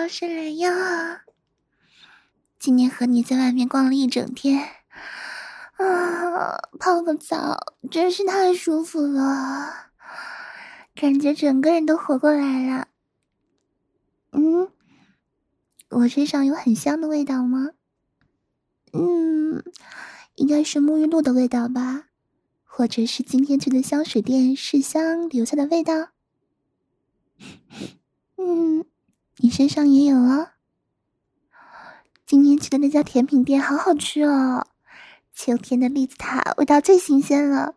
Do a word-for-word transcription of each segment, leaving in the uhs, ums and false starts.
老师来呀！今天和你在外面逛了一整天，啊，泡个澡真是太舒服了，感觉整个人都活过来了。嗯，我身上有很香的味道吗？嗯，应该是沐浴露的味道吧，或者是今天去的香水店试香留下的味道。嗯，你身上也有啊。今天去的那家甜品店好好吃哦，秋天的栗子塔味道最新鲜了。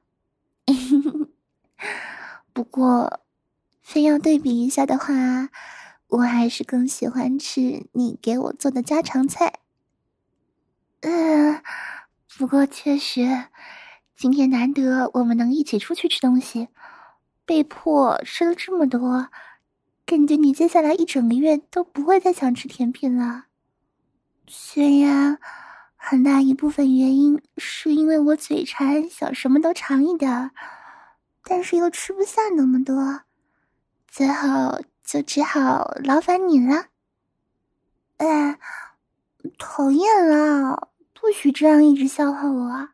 不过，非要对比一下的话，我还是更喜欢吃你给我做的家常菜。嗯，不过确实，今天难得我们能一起出去吃东西，被迫吃了这么多，感觉你接下来一整个月都不会再想吃甜品了。虽然很大一部分原因是因为我嘴馋，想什么都尝一点，但是又吃不下那么多，最后就只好劳烦你了。哎，讨厌了，不许这样一直消耗我。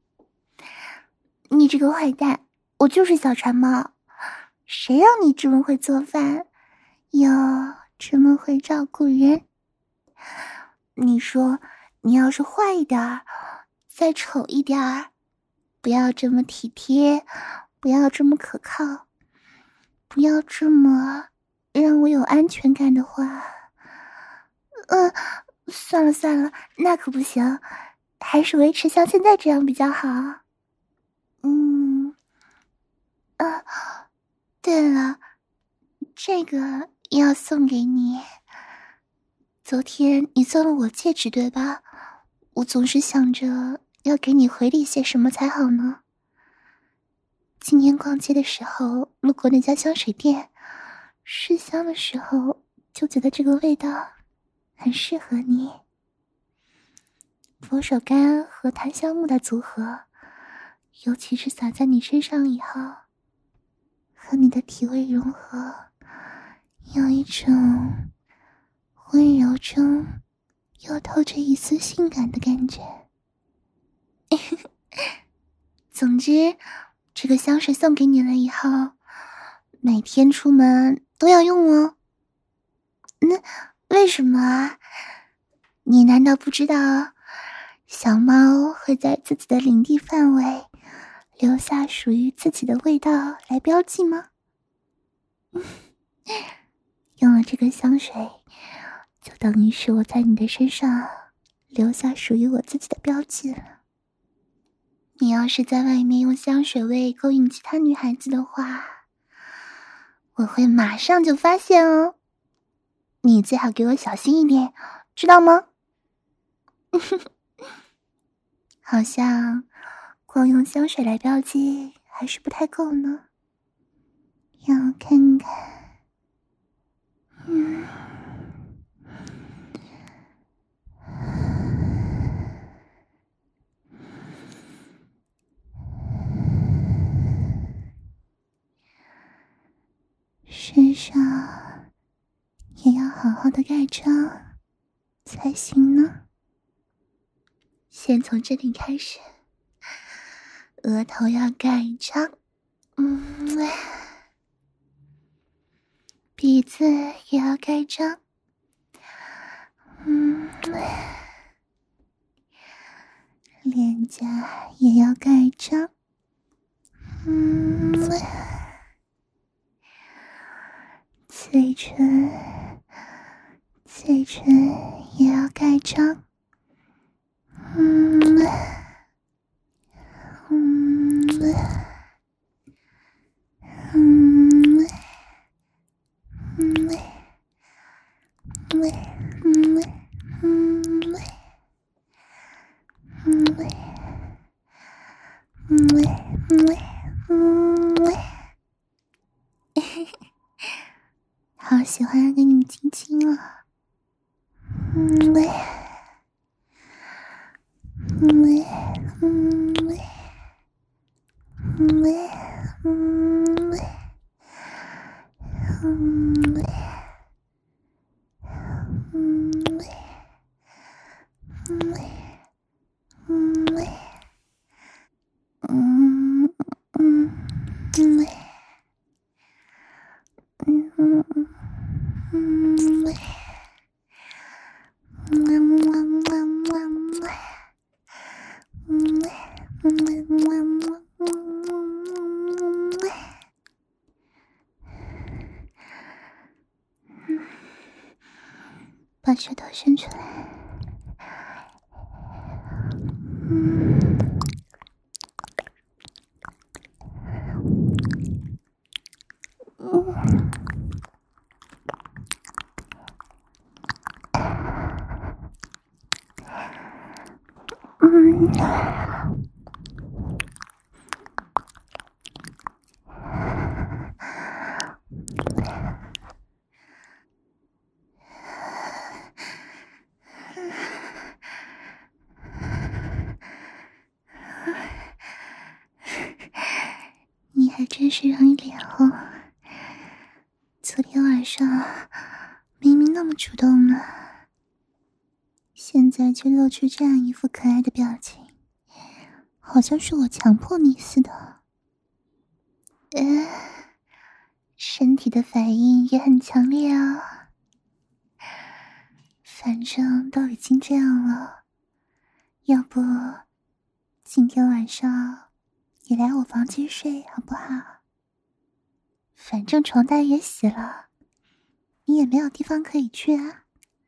你这个坏蛋，我就是小馋猫，谁让你这么会做饭，又这么会照顾人？你说你要是坏一点，再丑一点，不要这么体贴，不要这么可靠，不要这么让我有安全感的话，呃，算了算了，那可不行，还是维持像现在这样比较好。嗯，啊，对了，这个要送给你。昨天你送了我戒指，对吧？我总是想着要给你回礼些什么才好呢。今天逛街的时候路过那家香水店，试香的时候就觉得这个味道很适合你。佛手柑和檀香木的组合，尤其是洒在你身上以后，和你的体味融合，有一种温柔中又透着一丝性感的感觉。总之，这个香水送给你了以后，每天出门都要用哦。那为什么啊？你难道不知道小猫会在自己的领地范围留下属于自己的味道来标记吗？用了这个香水，就等于是我在你的身上留下属于我自己的标记了。你要是在外面用香水味勾引其他女孩子的话，我会马上就发现哦。你最好给我小心一点，知道吗？好像光用香水来标记还是不太够呢。让我看看，嗯，身上也要好好的盖章才行呢。先从这里开始，额头要盖章，嗯，鼻子也要盖章，嗯，脸颊也要盖章，嗯，嘴唇，嘴唇也要盖章，嗯，嗯，嗯，嗯，嗯，嗯，好喜欢跟你亲亲啊！嗯，嗯，嗯，嗯， 舌头伸出来。嗯。嗯。嗯。你还真是容易脸红。昨天晚上明明那么主动呢，现在就露出这样一副可爱的表情，好像是我强迫你似的。呃，身体的反应也很强烈啊。反正都已经这样了，要不今天晚上你来我房间睡好不好？反正床单也洗了，你也没有地方可以去啊。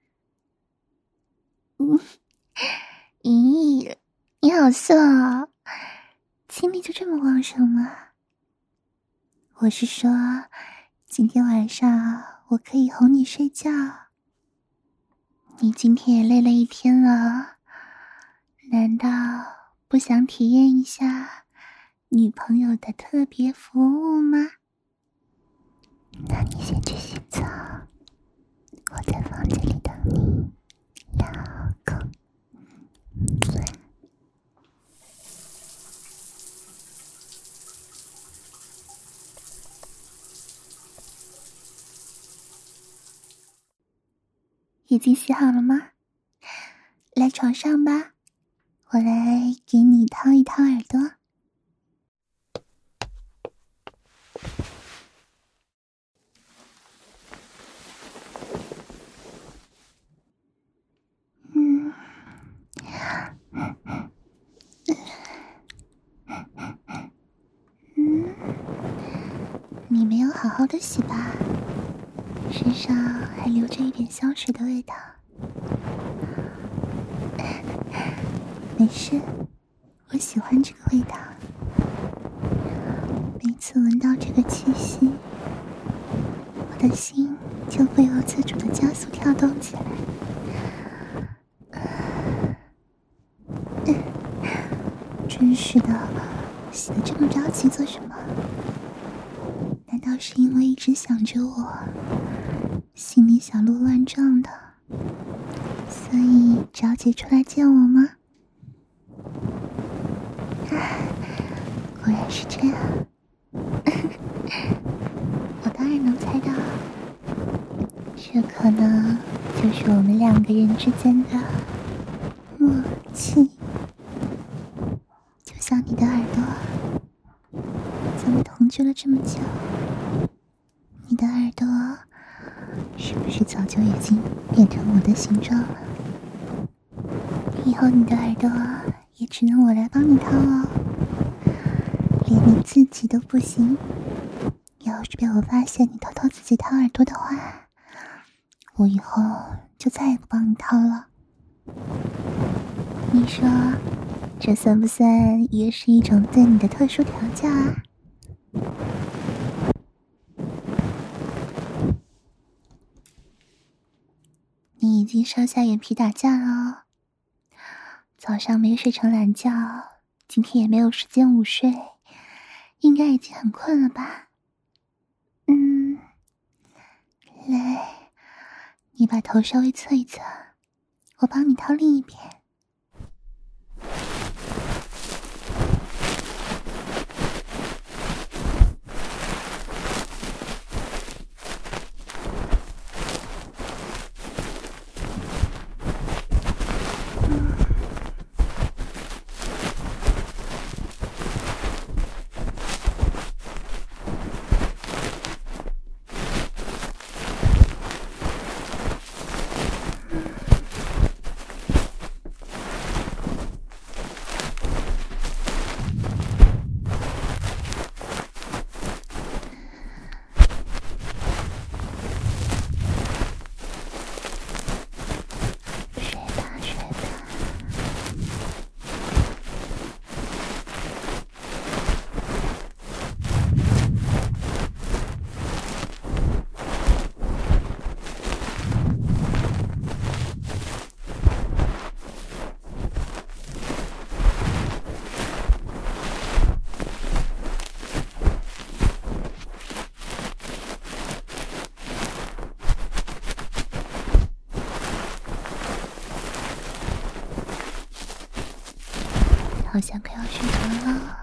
嗯，咦，你好色啊，精力就这么旺盛吗？我是说，今天晚上我可以哄你睡觉。你今天也累了一天了，难道不想体验一下女朋友的特别服务吗？那你先去洗澡，我在房间里等你，老公。已经洗好了吗？来床上吧，我来给你掏一掏耳朵。嗯，嗯，你没有好好的洗吧？身上还留着一点香水的味道。没事，我喜欢这个味道。每次闻到这个气息，我的心就不由自主的加速跳动起来。真是的，洗得这么着急做什么？难道是因为一直想着我，心里小鹿乱撞的，所以着急出来见我吗？果然是这样。我当然能猜到，这可能就是我们两个人之间的默契。就像你的耳朵，咱们同居了这么久，你的耳朵是不是早就已经变成我的形状了？以后你的耳朵也只能我来帮你掏哦，连你自己都不行。要是被我发现你偷偷自己掏耳朵的话，我以后就再也不帮你掏了。你说这算不算也是一种对你的特殊调教啊？你已经上下眼皮打架了哦，早上没睡成懒觉，今天也没有时间午睡，应该已经很困了吧？嗯，来，你把头稍微侧一侧，我帮你掏另一边。 好像快要睡着了。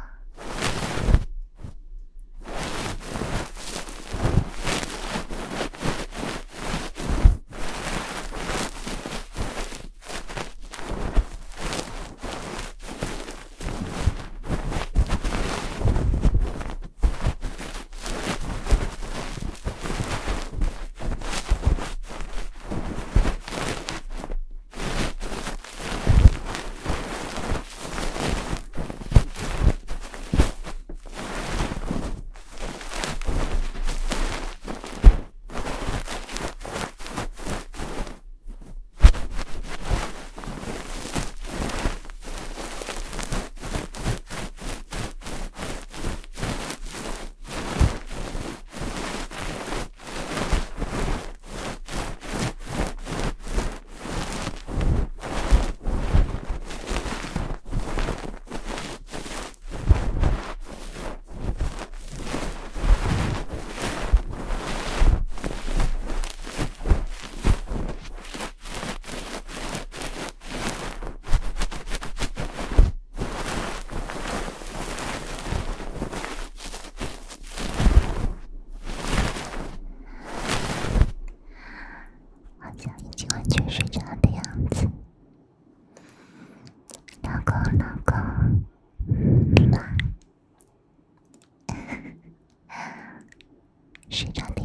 睡着点。